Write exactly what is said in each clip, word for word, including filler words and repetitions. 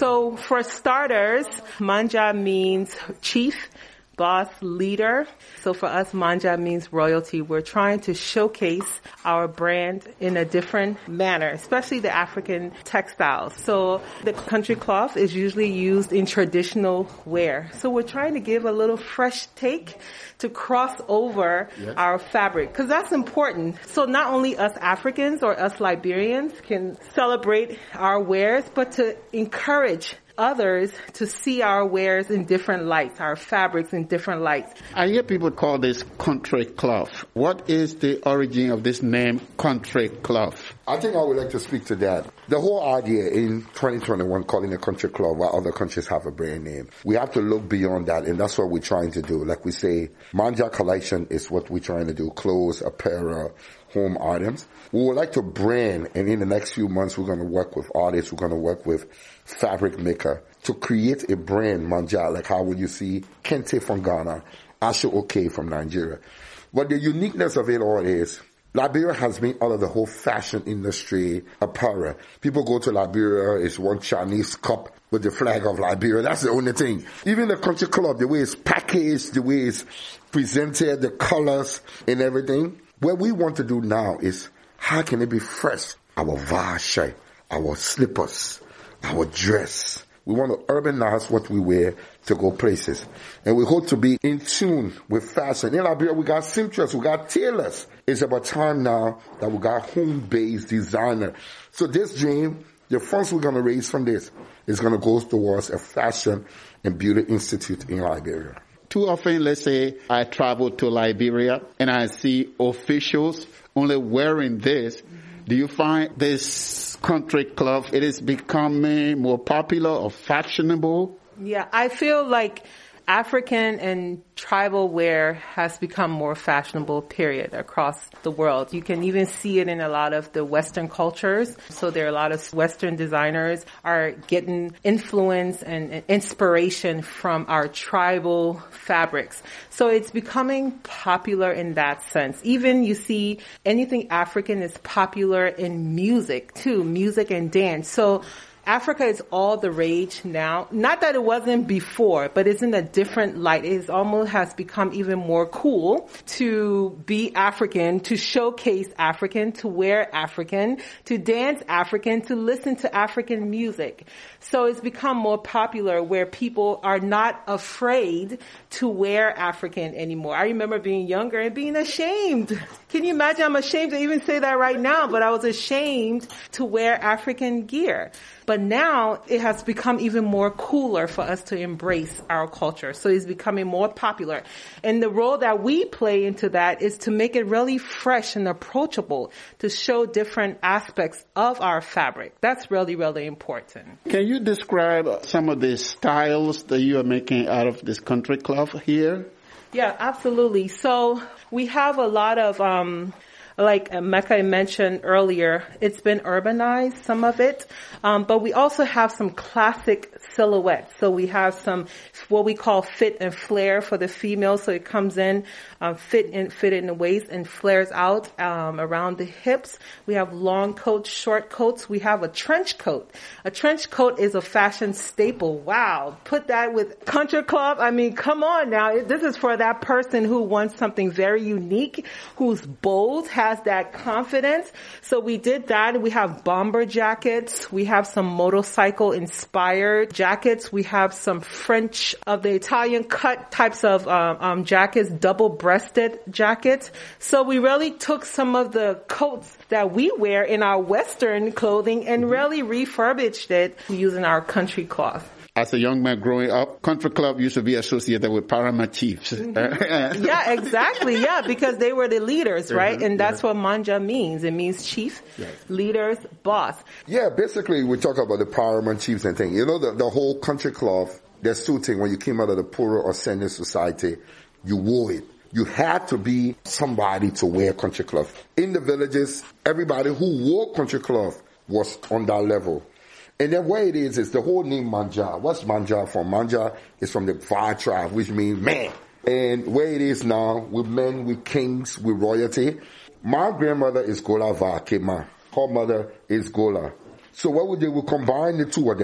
So for starters, Manja means chief, boss, leader. So for us, Manja means royalty. We're trying to showcase our brand in a different manner, especially the African textiles. So the country cloth is usually used in traditional wear. So we're trying to give a little fresh take to cross over yeah. our fabric, because that's important. So not only us Africans or us Liberians can celebrate our wares, but to encourage others to see our wares in different lights, our fabrics in different lights. I hear people call this country cloth. What is the origin of this name, country cloth? I think I would like to speak to that. The whole idea in twenty twenty-one calling a country cloth while other countries have a brand name, we have to look beyond that, and that's what we're trying to do. Like we say, Manja Collection is what we're trying to do, clothes, apparel, home items. We would like to brand, and in the next few months we're going to work with artists, we're going to work with fabric maker to create a brand, Manja, like how would you see Kente from Ghana, Asha Oke from Nigeria. But the uniqueness of it all is Liberia has been out of the whole fashion industry apparel. People go to Liberia, it's one Chinese cup with the flag of Liberia. That's the only thing. Even the country club, the way it's packaged, the way it's presented, the colors and everything. What we want to do now is, how can it be fresh? Our vache, our slippers, our dress. We want to urbanize what we wear to go places. And we hope to be in tune with fashion. In Liberia, we got seamstresses, we got tailors. It's about time now that we got home-based designer. So this dream, the funds we're going to raise from this is going to go towards a fashion and beauty institute in Liberia. Too often, let's say I travel to Liberia and I see officials only wearing this. Do you find this country cloth, it is becoming more popular or fashionable? Yeah, I feel like African and tribal wear has become more fashionable, period, across the world. You can even see it in a lot of the Western cultures. So there are a lot of Western designers are getting influence and inspiration from our tribal fabrics. So it's becoming popular in that sense. Even you see anything African is popular in music too, music and dance. So Africa is all the rage now. Not that it wasn't before, but it's in a different light. It almost has become even more cool to be African, to showcase African, to wear African, to dance African, to listen to African music. So it's become more popular where people are not afraid to wear African anymore. I remember being younger and being ashamed. Can you imagine? I'm ashamed to even say that right now, but I was ashamed to wear African gear. But now it has become even more cooler for us to embrace our culture. So it's becoming more popular. And the role that we play into that is to make it really fresh and approachable, to show different aspects of our fabric. That's really, really important. Can you describe some of the styles that you are making out of this country cloth here? Yeah, absolutely. So we have a lot of, um, like Mecca mentioned earlier, it's been urbanized, some of it, um, but we also have some classic silhouettes. So we have some what we call fit and flare for the female. So it comes in, um, fit in, fit in the waist and flares out um, around the hips. We have long coats, short coats. We have a trench coat. A trench coat is a fashion staple. Wow, put that with country club. I mean, come on now. This is for that person who wants something very unique, who's bold, has that confidence. So we did that. We have bomber jackets. We have some motorcycle inspired jackets. We have some French of the Italian cut types of um, um, jackets, double breasted jackets. So we really took some of the coats that we wear in our Western clothing and really refurbished it using our country cloth. As a young man growing up, country club used to be associated with paramount chiefs. Mm-hmm. Yeah, exactly. Yeah, because they were the leaders, right? Mm-hmm. And that's yeah. what Manja means. It means chief, yes. leaders, boss. Yeah, basically we talk about the paramount chiefs and things. You know, the, the whole country club, there's two things. When you came out of the poorer or senior society, you wore it. You had to be somebody to wear country cloth. In the villages, everybody who wore country cloth was on that level. And then what it is, is the whole name Manja. What's Manja from? Manja is from the Va tribe, which means man. And where it is now, with men, with kings, with royalty. My grandmother is Gola Va Kema. Her mother is Gola. So what we did, we combine the two of them,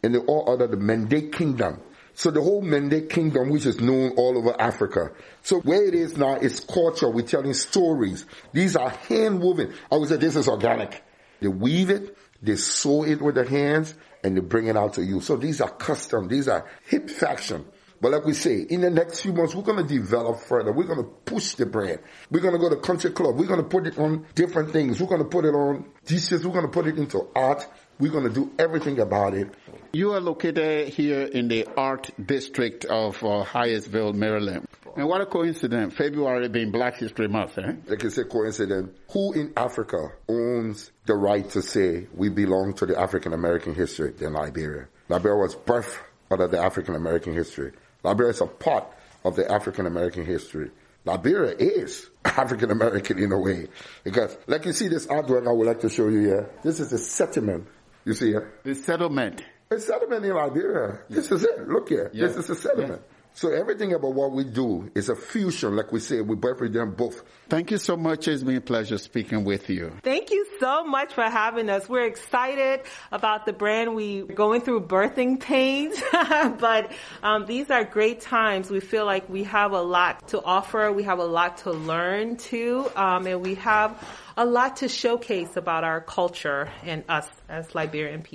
and they're all under the Mende Kingdom. So the whole Mende Kingdom, which is known all over Africa. So where it is now, it's culture. We're telling stories. These are hand woven. I would say this is organic. They weave it, they sew it with their hands, and they bring it out to you. So these are custom. These are hip fashion. But like we say, in the next few months, we're going to develop further. We're going to push the brand. We're going to go to Country Club. We're going to put it on different things. We're going to put it on dishes. We're going to put it into art. We're going to do everything about it. You are located here in the art district of uh, Hyattsville, Maryland. And what a coincidence, February being Black History Month, eh? Like I say, coincidence. Who in Africa owns the right to say we belong to the African American history than Liberia? Liberia was birthed out of the African American history. Liberia is a part of the African American history. Liberia is African American in a way. Because, like you see this artwork I would like to show you here. This is a settlement. You see here? The settlement. A settlement in Liberia. Yeah. This is it. Look here. Yeah. This is a settlement. Yeah. So everything about what we do is a fusion, like we say. We birth them both. Thank you so much. It's been a pleasure speaking with you. Thank you so much for having us. We're excited about the brand. We're going through birthing pains, but um, these are great times. We feel like we have a lot to offer. We have a lot to learn too, um, and we have a lot to showcase about our culture and us as Liberian people.